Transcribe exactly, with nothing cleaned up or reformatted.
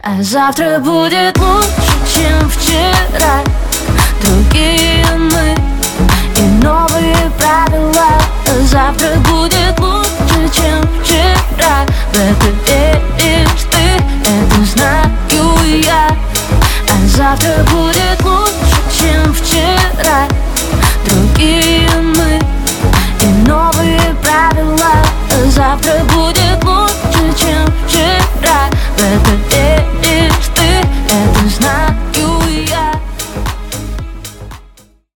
А завтра будет лучше, чем вчера. Другие мы и новые правила. А завтра будет лучше, чем вчера. В это веришь ты, это знаю я. А завтра будет лучше, чем вчера. Другие мы и новые правила. А завтра будет